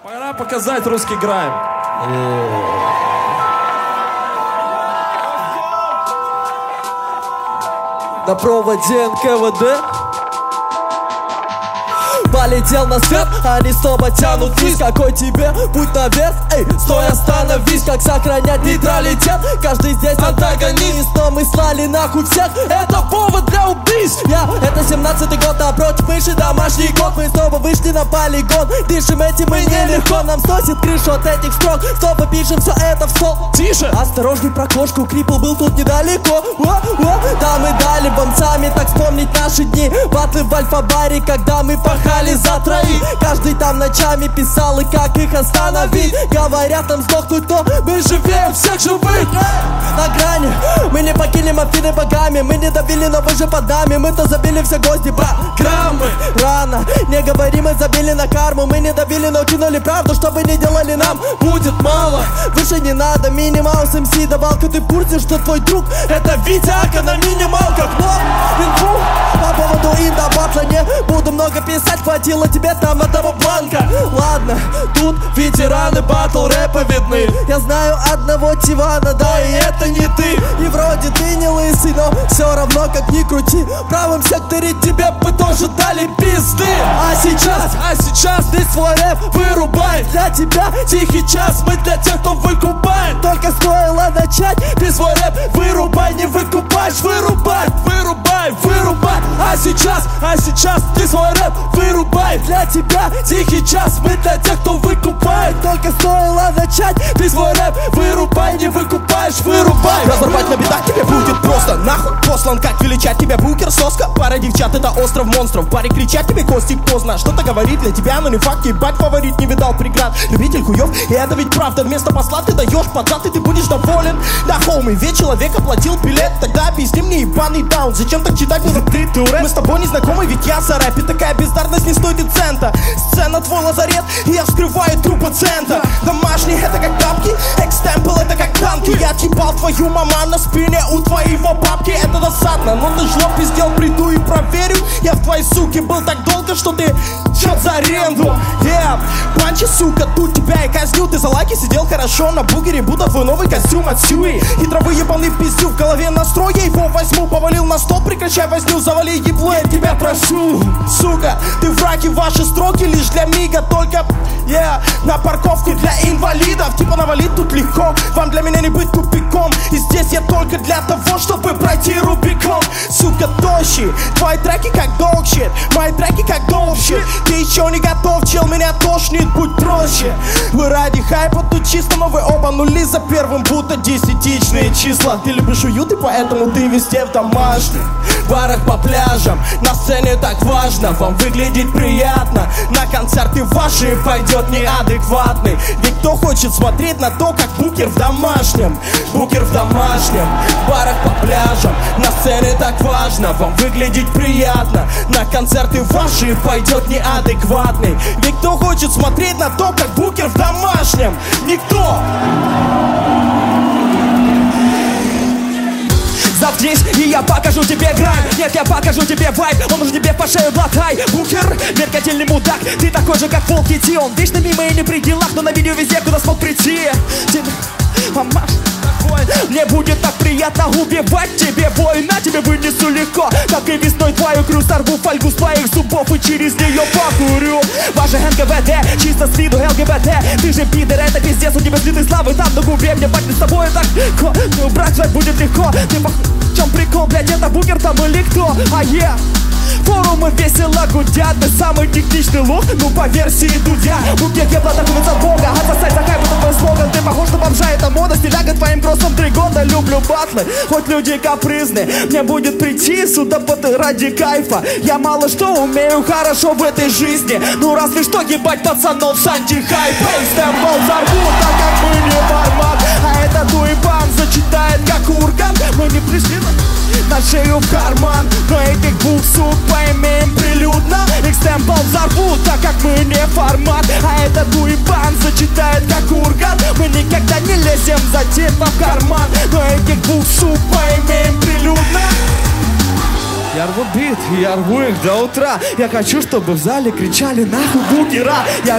Пора показать русский грайм. На проводе НКВД полетел на свет, они снова тянут вниз. Какой тебе путь наверх? Эй, стой, остановись. Как сохранять нейтралитет? Каждый здесь антагонист, но мы слали нахуй всех. Это повод для убийств. Это 17-й год, напротив мыши домашний год. Мы снова вышли на полигон. Дышим этим мы нелегко. Нам сносит крышу от этих строк. Снова пишем все это в стол. Тише! Осторожней про кошку, Крипл был тут недалеко. Да, мы дали бомцами, так вспомнить наши дни. Батлы в альфа-баре, когда мы пахали за троих. Каждый там ночами писал, и как их остановить. Говорят нам сдохнуть, но мы живем всех живых. На грани, мы не покинем Афины богами. Мы не добили, но вы же под нами. Мы-то забили все гости программы. Рано, не говори, мы забили на карму. Мы не добили, но кинули правду. Что бы ни делали, нам будет мало. Выше не надо, минимаус МС давалка. Ты в курсе, что твой друг это Витя Ака на минималках? Но инфу по поводу инда батла не буду много писать. Хватило тебе там одного бланка. Ладно, тут ветераны батл рэпа видны. Я знаю одного Тивана, да, и это не ты. И вроде ты не лысый, но все равно как ни крути. В правом секторе тебе бы тоже дали пизды. А сейчас ты свой рэп вырубай. Для тебя тихий час, мы для тех, кто выкупает. Только стоило начать, ты свой рэп вырубай. Не выкупаешь, вырубай. А сейчас ты свой рэп вырубай. Для тебя тихий час, мы для тех, кто выкупает. Только стоило начать, ты свой рэп вырубай. Не выкупаешь, вырубай. Разорвать на бедах тебе будет просто. Нахуй послан, как величать тебя букер, соска. Пара девчат, это остров монстров. Паре кричать тебе Костик поздно. Что-то говорит для тебя, но не факт. Ебать, фаворит не видал преград. Любитель хуев, и это ведь правда. Вместо посла ты даешь подряд, и ты будешь доволен. Да, хоуми, ведь человек оплатил билет. Тогда объясни мне, ебаный даун, зачем так читать мне ты рэп? Мы с тобой не знакомы, ведь я за рэп. И такая бездарность не стоит и цента. Сцена твой лазарет, и я вскрываю труп пациента. Домашний это как тапки, экстемпл это как танки. Я отъебал твою мама на спине у твоего папки. Это досадно, но ты жлоб пиздел, приду и проверю. Я в твоей суке был так долго, что ты чё за аренду. Панчи, сука, тут тебя и казню. Ты за лайки сидел хорошо на бугере, будто твой новый костюм от Сьюи. Хитровый ебаный пиздю, в голове настрой, я его возьму. Повалил на стол, прекращай возню, завали ебло, я тебя прошу. Сука, ты враги, ваши строки лишь для мига. Только, на парковку для инвалидов. Типа навалить тут легко, вам для меня не быть тупиком. И здесь я только для того, чтобы пройти Рубикон. Сука, тощий, твои треки как dog shit, мои треки как dog shit. Ты еще не готов, чел, меня тошнит, будь проще. Вы ради хайпа тут чисто, но вы оба нули за первым, будто десятичные числа. Ты любишь уют, и поэтому ты везде в домашних барах по пляжам. На сцене так важно вам выглядеть приятно. На концерты ваши пойдет неадекватный. Ведь кто хочет смотреть на то, как букер в домашнем, барах по пляжам. На сцене так важно вам выглядеть приятно. На концерты ваши пойдет неадекватный. Ведь кто хочет смотреть на то, как букер в домашнем? Никто. Завтись, и я покажу тебе грань. Нет, я покажу тебе вайб. Он уже тебе по шею глотай. Букер, меркательный мудак. Ты такой же, как волк Ти. Он вечно мимо и не при делах, но на видео везде, куда смог прийти. Мне будет так приятно убивать тебе бой. На тебе вынесу легко, как и весной твою крю. Сорву фольгу с твоих зубов и через нее покурю. Ваше НКВД, чисто с виду ЛГБТ. Ты же пидор, это пиздец, у тебя следы славы. Там на губе, мне бать с тобой так. Ну, брать свой будет легко. Ты в чем прикол, блядь, это букер там или кто? Форумы весело гудят, ты самый техничный лох, ну по версии Дудя. Букет я платакуется от Бога, отсосать за хайп, это твой слоган. Ты похож на бомжа, это мода, стиляга твоим кроссом 3 года. Люблю батлы, хоть люди капризны. Мне будет прийти сюда ради кайфа. Я мало что умею хорошо в этой жизни, ну разве что ебать пацанов с антихайпа. Стэмпл взорву, так как мы не формат. А этот уебан зачитает как урган. Мы не пришли на шею в карман, но этих двух сук поимеем прилюдно. Экстемпл взорву, так как мы не формат. А этот уебан зачитает как урган. Мы никогда не лезем за типа в карман, но этих двух сук поимеем прилюдно. Я рву бит. я рву их до утра. Я хочу, чтобы в зале кричали нахуй букера. Я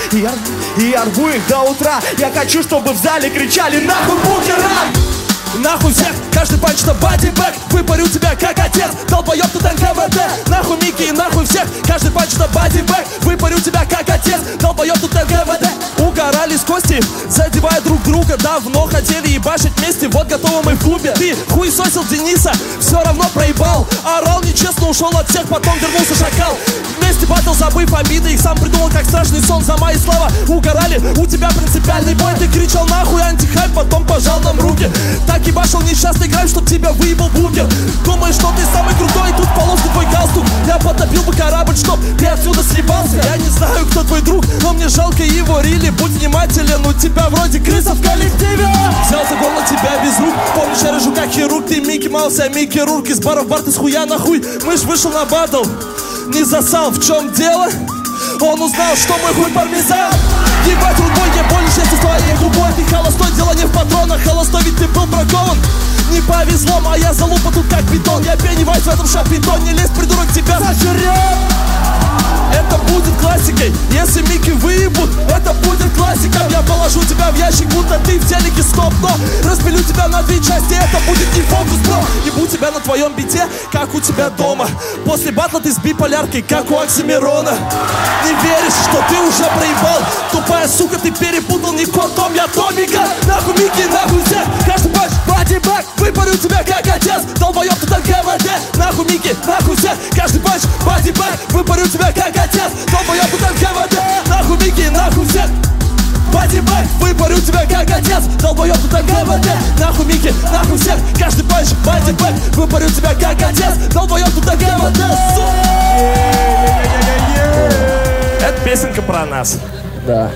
рву их до утра. Я хочу, чтобы в зале кричали нахуй букера. Нахуй всех, каждый панч на бодибэк. Выпарю тебя как отец, долбоёб ты НКВД. Нахуй Микки и нахуй всех, каждый панч на бодибэк. Выпарю тебя как отец, долбоёб тут НКВД. Угорали с кости, задевая друг друга. Давно хотели ебашить вместе, вот готовы мы в клубе. Ты хуесосил Дениса, все равно проебал. Орал нечестно, ушел от всех, потом вернулся шакал. Вместе батл, забыв обиды, их сам придумал как страшный сон. За мои слова угорали, у тебя принципиальный бой. Ты кричал нахуй антихайп, потом пожал нам руки. Так ебашил несчастный грайм, чтоб тебя выебал бункер. Думаешь, что ты самый крутой, и тут в полоску твой галстук. Я потопил бы корабль, чтоб ты отсюда съебался. Я не знаю, кто твой друг, но мне жалко его рили. Будь внимателен, у тебя вроде крыса в коллективе. Взял за горло тебя без рук, помнишь, я рыжу как хирург. Ты Микки Маус, я Микки Рурк. Из бара в бар ты с хуя нахуй. Мышь вышел на батл, не засал, в чем дело? Он узнал, что мой хуй пармезан. Ебать рукой, я больше счастья с твоей губой. Ты холостой, дело не в патронах. Холостой, ведь ты был бракован. Не повезло, моя залупа тут как бетон. Я Пеннивайз в этом шапитон. Не лезь, придурок, тебя зажрет. Это будет классикой, если Микки выебут. Это будет классиком. Я положу тебя в ящик, будто ты в телеке стоп. Но распилю тебя на две части. Это будет не фокус, бро. Ебу тебя на твоем бите, как у тебя дома. После батла ты с биполяркой, как у Оксимирона. Не веришь, что ты уже проебал? Тупая сука, ты перепутал не котом, я Томика. Нахуй Микки, нахуй всех, каждый панч, бодибэк. Выпарю тебя как отец, долбоёб ты так КВД. Нахуй Микки, нахуй всех, каждый панч, бодибэк. Выпарю тебя как отец, долбоёб ты так КВД. Нахуй Микки, нахуй всех, бодибэк. Выпарю тебя как отец, долбоёб ты так КВД. Нахуй Микки, нахуй всех, каждый панч, бодибэк. Выпарю тебя как отец, долбоёб ты так КВД. Это песенка про нас. Да.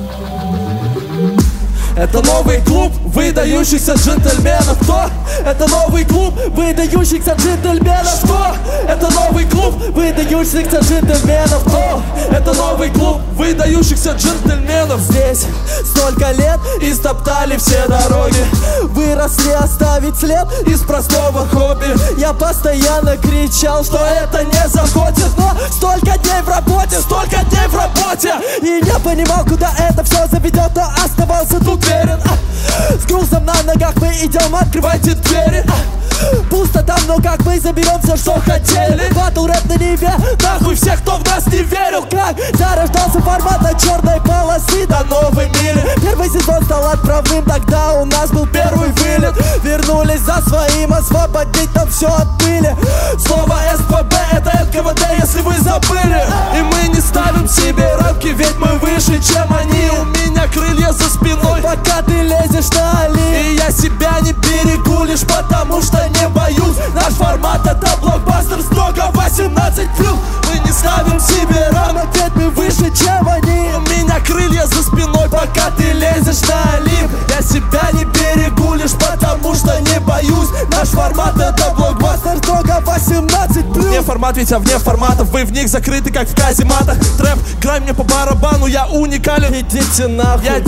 Это новый клуб выдающихся джентльменов. Кто? Это новый клуб выдающихся джентльменов. Что? Это новый клуб выдающихся джентльменов. Кто? Это новый клуб выдающихся джентльменов. Здесь столько лет и стоптали все дороги. Выросли оставить след из простого хобби. Я постоянно кричал, что это не заботит. Но столько дней в работе, столько дней в работе. И не понимал, куда это все заведет, но оставался тут верен. С грузом на ногах мы идем, открывайте двери. Пусто там, но как мы заберем все, что хотели. Батл рэп на Неве, нахуй всех, кто в нас не верил. Как зарождался формат на черной полосе до новой мили. Первый сезон стал отправным, тогда у нас был первый вылет. Вернулись за своим, освободить там все от пыли. Слово СПБ это НКВД, если вы забыли. И мы не ставим себе рамки, ведь мы выше, чем они. У меня крылья за спиной, пока ты лезешь на али. И я себя не берегу, лишь потому что не боюсь. Наш формат это блокбастер, строго 18+. Мы не ставим себе рамок, ведь мы выше, чем они. У меня крылья за спиной, пока ты лезешь на олимп. Я себя не берегу, лишь потому что не боюсь. Наш формат это блокбастер, строго 18+. Вне формат, ведь я вне форматов. Вы в них закрыты, как в казематах. Трэп, грай мне по барабану, я уникален. Идите нахуй. Я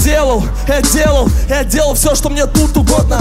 делал все, что мне тут угодно.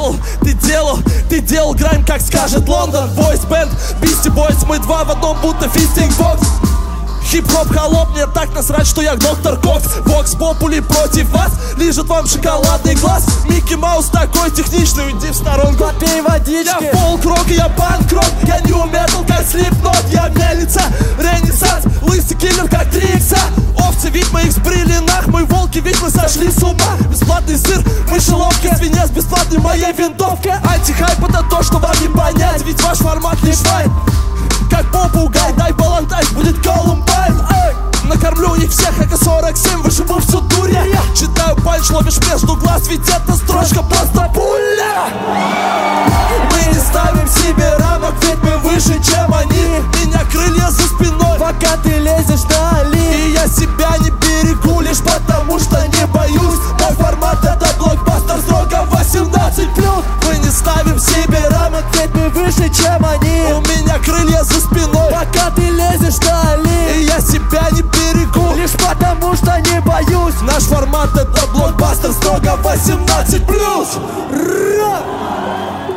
Ты делал грайм, как скажет Лондон. Voice Band, Beastie Boys, мы два в одном, будто фистинг бокс. Хип-хоп холоп, мне так насрать, что я доктор Кокс. Вокс Попули против вас, лижет вам шоколадный глаз. Микки Маус такой техничный, уйди в сторонку. Попей водички. Я фолк-рок, я панк-рок. Я нью-метал, как Слипнот. Я мельница, ренессанс, лысый киллер, как 3Икса. Овцы, ведь мы их сбрили нах. Мы волки, ведь мы сошли с ума. Бесплатный сыр, мышеловки, свинья с бесплатной моей винтовкой. Антихайп это то, что вам не понять, ведь ваш формат лишь вайн. Как попугай, дай балантайз, будет Колумбайн. Накормлю их всех, АК-47, вышибу всю дурь. Читаю панч, ловишь между глаз, ведь эта строчка просто пуля. Мы не ставим себе рамок, ведь мы выше, чем они. Меня крылья за спиной, пока ты лезешь на али. И я себя не берегу, лишь потому что не боюсь. Мой формат это блокбастер, строго 18+. Мы не ставим себе рамок, ведь мы выше, чем они. У меня крылья за спиной, пока ты лезешь на али. И я себя не берегу, лишь потому что не боюсь. Наш формат это блокбастер, строго 18+.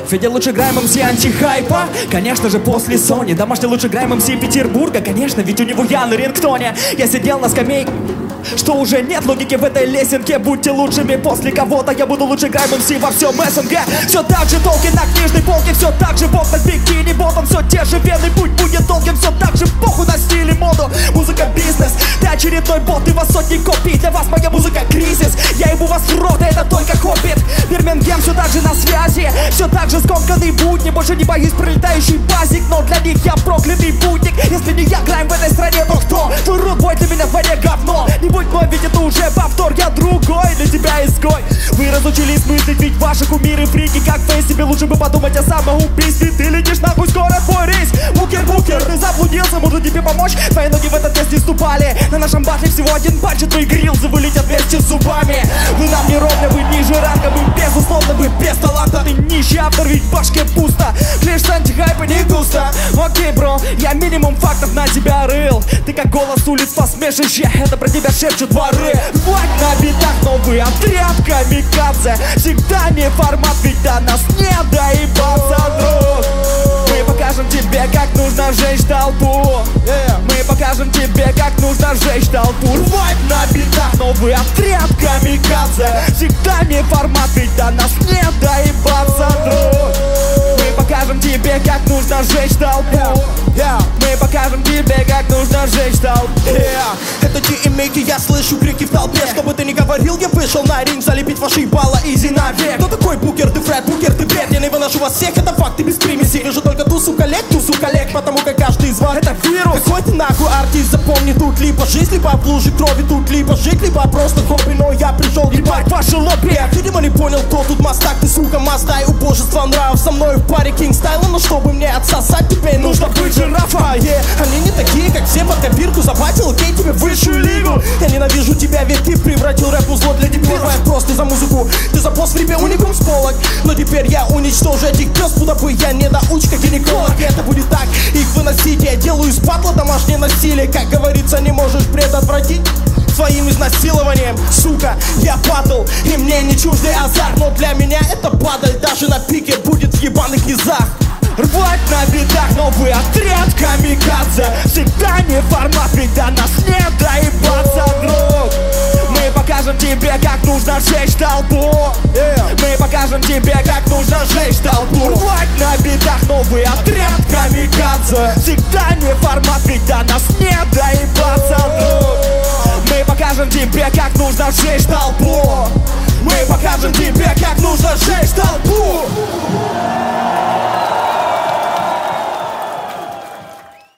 Федя лучше играем МС антихайпа. Конечно же после Sony. Домашний лучше играем МС Петербурга. Конечно, ведь у него я на рингтоне. Я сидел на скамейке. Что уже нет логики в этой лесенке. Будьте лучшими после кого-то. Я буду лучше играем МС во всем СНГ. Все так же толки на книжной полке. Все так же бот на бикини ботом. Все те же верный путь будет долгим. Все так же похуй на стиль и моду. Музыка бизнес. Ты очередной бот, и вас сотни копий. Для вас моя музыка кризис. Я ебу вас в рот, это только хоббит. Бирмингем все так же на связи. Все так же скомканный будни. Больше не боюсь пролетающий базик. Но для них я проклятый путник. Если не я грайм в этой стране, то кто? Твой рудбой для меня в дворе говно. Не будь мой, ведь это уже повтор. Я другой, для тебя изгой. Вы разучились мыслить, ведь ваши кумиры фрики. Как фейс, тебе лучше бы подумать о самоубийстве. Ты летишь нахуй, скоро твой рейс. Букер, ты заблудился, может тебе помочь? Твои ноги в этот тест не ступали. На нашем батле всего один панч, и твои грилзы вылетят вместе с зубами. Вы нам не ровно, вы ниже ранга. Вы безусловно, вы без таланта. Ты нищий автор, ведь в башке пусто. Лишь с антихайпа не густо. Окей, бро, я минимум фактов на тебя рыл. Ты как голос улиц посмешище. Это про тебя шепчут дворы. Хватит на битах, новый отряд камикадзе. Всегда не формат, ведь до нас не доебаться, друг. Мы покажем тебе, как нужно сжечь толпу. Мы покажем тебе, как нужно сжечь толпу. Рвать на битах, новый отряд камикадзе. Всегда не формат, ведь до нас не доебаться, друг. Мы покажем тебе, как нужно сжечь толпу. Мы покажем тебе, как нужно сжечь толпу. Это DMake, я слышу крики в толпе. Что бы ты ни говорил, я вышел на ринг залепить ваши ебала изи навек. Кто такой Букер? Ты Фред Букер, ты бред. Я не выношу вас всех, это факты без примеси. Вижу только тусу коллег, потому как каждый из вас это вирус. Какой ты нахуй артист, запомни, тут либо жизнь, либо в луже крови. Тут либо жить, либо просто хобби. Но я пришел ебать ваши лобби. Я видимо не понял, кто тут мастак. Ты сука мастай, убожество нравов. Со мной в паре кингстайла, но чтобы мне отсосать, теперь нужно быть жирафом. Они не такие, как все, под копирку забатил, окей, тебе в высшую лигу. Я ненавижу тебя, ведь ты превратил рэп в зло для дебилов. Просто за музыку, ты за босс в репе уникум с полок. Но теперь я уничтожу этих пёс, куда бы я не научка гинеколог. И это будет так, их выносить я делаю из патла домашнее насилие. Как говорится, не можешь предотвратить своим изнасилованием, сука, я падал, и мне не чуждый азарт. Но для меня это падаль, даже на пике будет в ебаных низах. Рвать на битах, новый отряд камикадзе. Всегда не формат, ведь до нас не доебаться, друг. Мы покажем тебе, как нужно сжечь толпу. Мы покажем тебе, как нужно сжечь толпу. Рвать на битах, новый отряд камикадзе. Всегда не формат, ведь до нас